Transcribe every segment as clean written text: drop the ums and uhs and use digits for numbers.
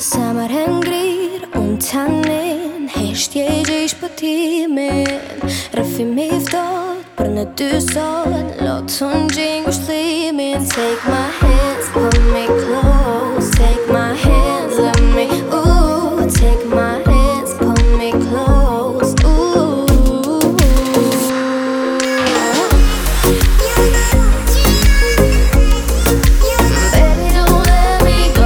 Sa më ngrir, unë tanin hesht je gjish pëtimin Rëfimi ftot për në dy sot Lot unë gjin gushtlimin Take my hands, put me close Take my hands, let me, ooh Take my hands, put me close, ooh Baby, don't let me go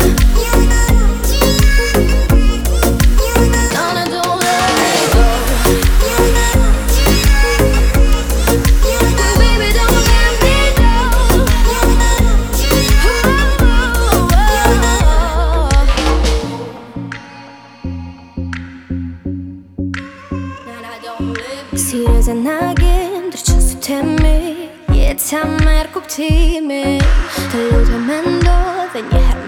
Si rëzë nagin, dërqën si temi Jetë sa merë kuptimin Të lutë me ndo dhe njëherë